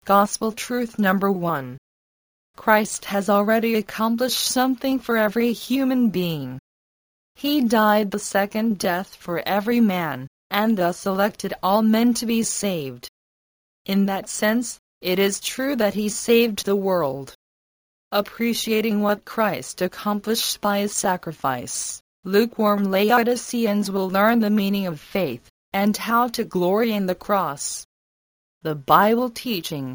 Gospel truth number 1. Christ has already accomplished something for every human being. He died the second death for every man, and thus elected all men to be saved. In that sense, it is true that he saved the world. Appreciating what Christ accomplished by his sacrifice, lukewarm Laodiceans will learn the meaning of faith, and how to glory in the cross. The Bible teaching.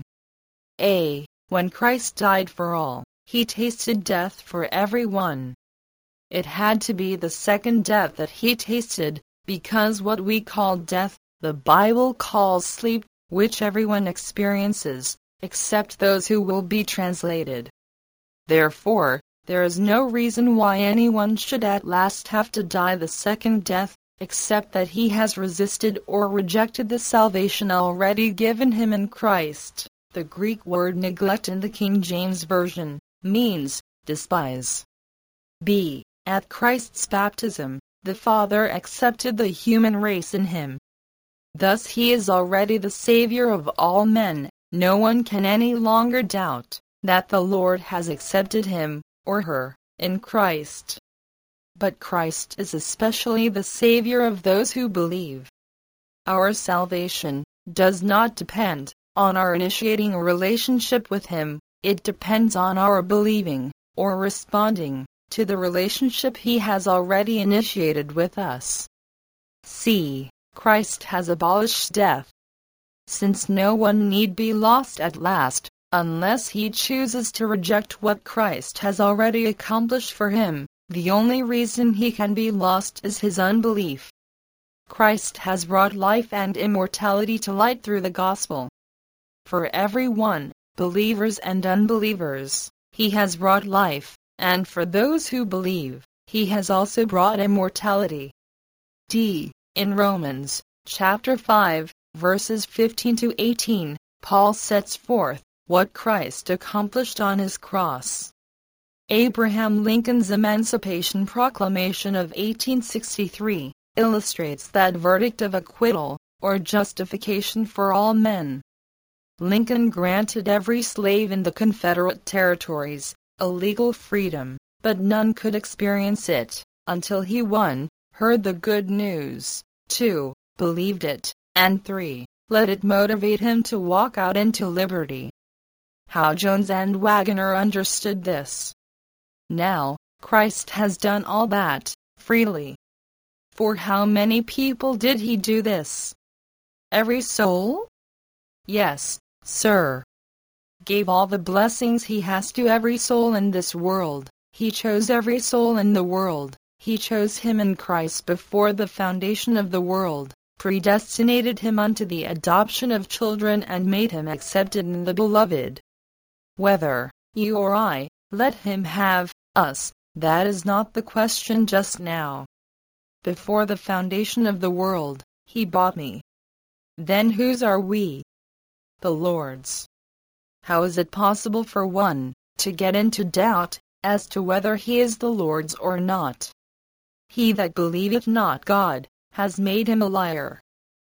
A. When Christ died for all, he tasted death for everyone. It had to be the second death that he tasted, because what we call death, the Bible calls sleep, which everyone experiences, except those who will be translated. Therefore, there is no reason why anyone should at last have to die the second death, except that he has resisted or rejected the salvation already given him in Christ. The Greek word neglect in the King James Version means despise. B. At Christ's baptism, the Father accepted the human race in him. Thus he is already the Savior of all men. No one can any longer doubt that the Lord has accepted him, or her, in Christ. But Christ is especially the Savior of those who believe. Our salvation does not depend on our initiating a relationship with him, it depends on our believing, or responding, to the relationship he has already initiated with us. C. Christ has abolished death. Since no one need be lost at last, unless he chooses to reject what Christ has already accomplished for him, the only reason he can be lost is his unbelief. Christ has brought life and immortality to light through the gospel. For everyone, believers and unbelievers, he has brought life, and for those who believe, he has also brought immortality. D. In Romans, chapter 5, verses 15 to 18, Paul sets forth what Christ accomplished on his cross. Abraham Lincoln's Emancipation Proclamation of 1863 illustrates that verdict of acquittal, or justification for all men. Lincoln granted every slave in the Confederate territories a legal freedom, but none could experience it until he 1. Heard the good news, 2. Believed it, and 3. Let it motivate him to walk out into liberty. How Jones and Waggoner understood this. Now, Christ has done all that, freely. For how many people did he do this? Every soul? Yes, sir. Gave all the blessings he has to every soul in this world. He chose every soul in the world. He chose him in Christ before the foundation of the world, predestinated him unto the adoption of children, and made him accepted in the beloved. Whether you or I let him have us, that is not the question just now. Before the foundation of the world, he bought me. Then whose are we? The Lord's. How is it possible for one to get into doubt as to whether he is the Lord's or not? He that believeth not God has made him a liar.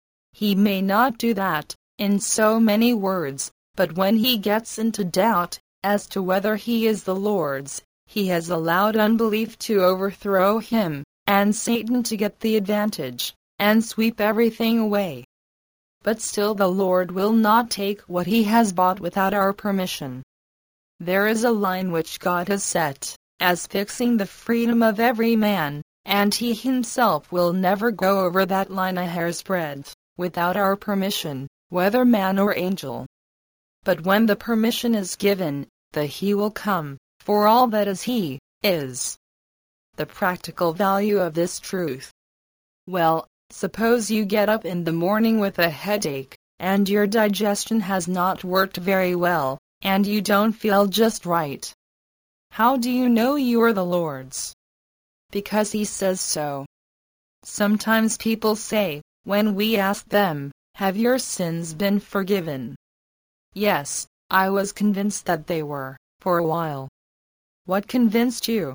He may not do that in so many words, but when he gets into doubt as to whether he is the Lord's, he has allowed unbelief to overthrow him, and Satan to get the advantage, and sweep everything away. But still the Lord will not take what he has bought without our permission. There is a line which God has set, as fixing the freedom of every man, and he himself will never go over that line a hair's breadth, without our permission, whether man or angel. But when the permission is given, the he will come, for all that is he is. The practical value of this truth. Well, suppose you get up in the morning with a headache, and your digestion has not worked very well, and you don't feel just right. How do you know you are the Lord's? Because he says so. Sometimes people say, when we ask them, have your sins been forgiven? Yes, I was convinced that they were, for a while. What convinced you?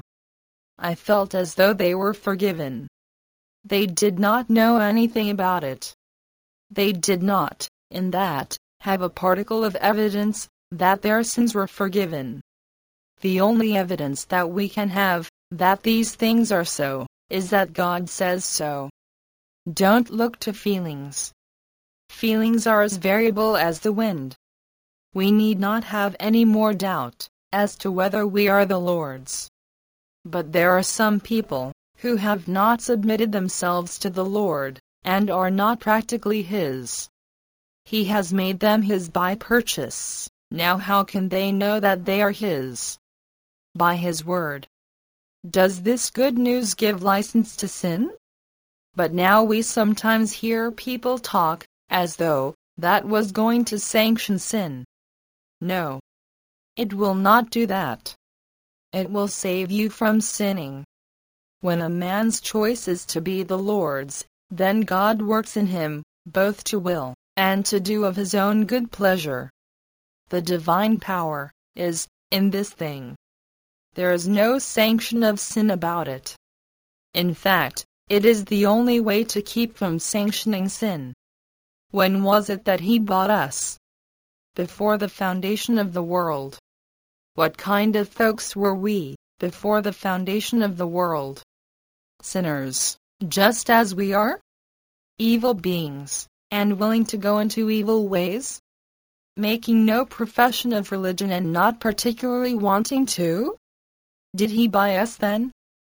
I felt as though they were forgiven. They did not know anything about it. They did not, in that, have a particle of evidence that their sins were forgiven. The only evidence that we can have that these things are so is that God says so. Don't look to feelings. Feelings are as variable as the wind. We need not have any more doubt as to whether we are the Lord's. But there are some people who have not submitted themselves to the Lord and are not practically His. He has made them His by purchase. Now how can they know that they are His? By His word. Does this good news give license to sin? But now we sometimes hear people talk as though that was going to sanction sin. No. It will not do that. It will save you from sinning. When a man's choice is to be the Lord's, then God works in him, both to will and to do of His own good pleasure. The divine power is in this thing. There is no sanction of sin about it. In fact, it is the only way to keep from sanctioning sin. When was it that He bought us? Before the foundation of the world. What kind of folks were we before the foundation of the world? Sinners, just as we are? Evil beings, and willing to go into evil ways? Making no profession of religion and not particularly wanting to? Did He buy us then?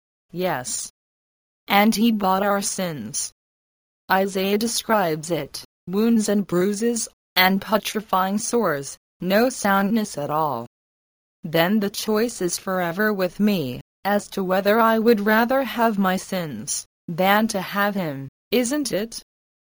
Yes. And He bought our sins. Isaiah describes it, wounds and bruises, and putrefying sores, no soundness at all. Then the choice is forever with me, as to whether I would rather have my sins than to have Him, isn't it?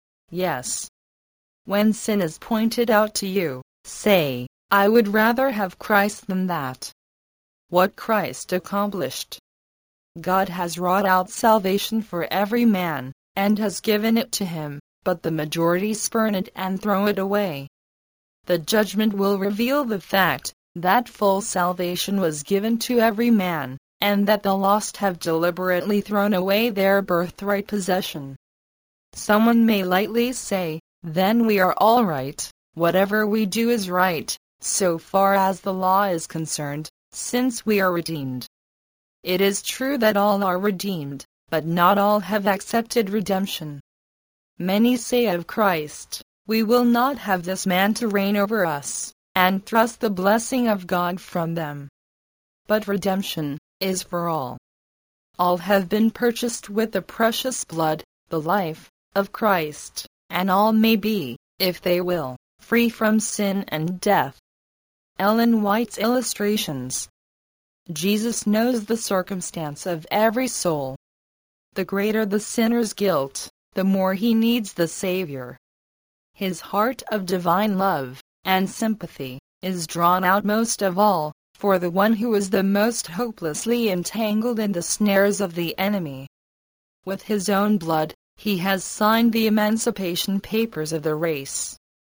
Yes. When sin is pointed out to you, say, I would rather have Christ than that. What Christ accomplished. God has wrought out salvation for every man, and has given it to him, but the majority spurn it and throw it away. The judgment will reveal the fact that full salvation was given to every man, and that the lost have deliberately thrown away their birthright possession. Someone may lightly say, then we are all right, whatever we do is right, so far as the law is concerned, since we are redeemed. It is true that all are redeemed, but not all have accepted redemption. Many say of Christ, we will not have this man to reign over us, and thrust the blessing of God from them. But redemption is for all. All have been purchased with the precious blood, the life of Christ, and all may be, if they will, free from sin and death. Ellen White's Illustrations. Jesus knows the circumstance of every soul. The greater the sinner's guilt, the more he needs the Savior. His heart of divine love and sympathy is drawn out most of all for the one who is the most hopelessly entangled in the snares of the enemy. With His own blood, He has signed the emancipation papers of the race.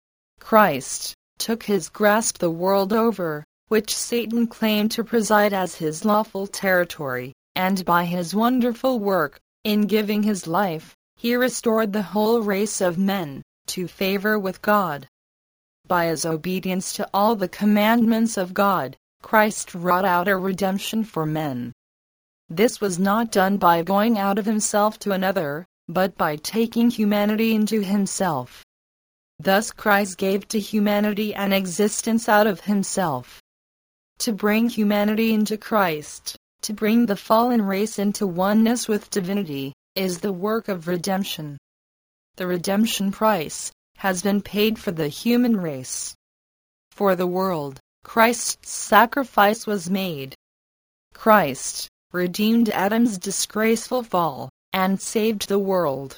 Christ took His grasp the world over, which Satan claimed to preside as his lawful territory, and by His wonderful work, in giving His life, He restored the whole race of men to favor with God. By His obedience to all the commandments of God, Christ wrought out a redemption for men. This was not done by going out of Himself to another, but by taking humanity into Himself. Thus Christ gave to humanity an existence out of Himself. To bring humanity into Christ, to bring the fallen race into oneness with divinity, is the work of redemption. The redemption price has been paid for the human race. For the world, Christ's sacrifice was made. Christ redeemed Adam's disgraceful fall, and saved the world.